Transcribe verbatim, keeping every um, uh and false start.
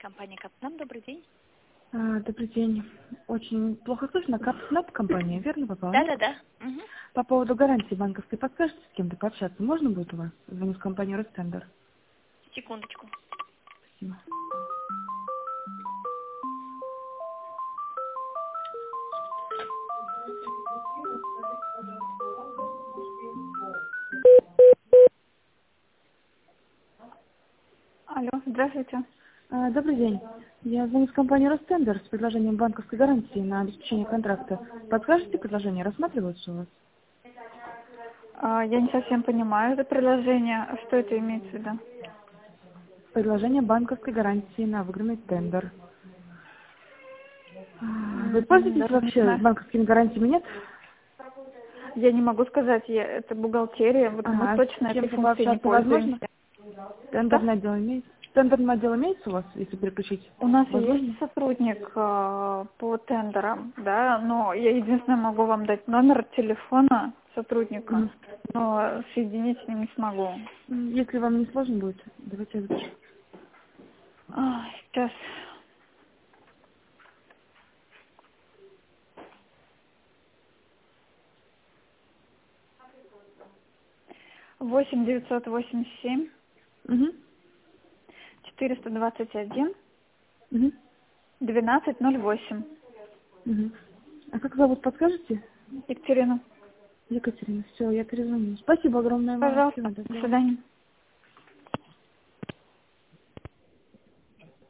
Компания Капснап, добрый день. А, добрый день. Очень плохо слышно. Капснап компания, верно попала? Да, да, да. Мгм. По поводу гарантии банковской подскажете, с кем-то пообщаться? Можно будет у вас? Звоню с компании Ростендер. Секундочку. Спасибо. Алло, здравствуйте. А, добрый день. Я звоню с компании Ростендер с предложением банковской гарантии на обеспечение контракта. Подскажете предложение? Рассматриваются у вас? А, Я не совсем понимаю это приложение. А что это имеется в виду? Предложение банковской гарантии на выигранный тендер. А, Вы М, пользуетесь Даже не вообще знаю. банковскими гарантиями, нет? Я не могу сказать, я, это бухгалтерия, вот мы А, точно с этой кем-то функцией не пообщаться возможно? пользуемся. Что? Тендерный отдел имеется? Тендерный отдел имеется у вас, если переключить? У нас есть Возможно? сотрудник а, по тендерам, да, но я единственное могу вам дать номер телефона сотрудника, Мгм. но соединить с ним не смогу. М, Если вам не сложно будет, давайте я запишу. А, Сейчас. Восемь девятьсот восемьдесят семь Угу. четыреста двадцать один Угу. двенадцать ноль восемь. Угу. А как зовут, подскажете? Екатерина. Екатерина. Все, я перезвоню. Спасибо огромное вам. Пожалуйста, Всего до доброго. свидания.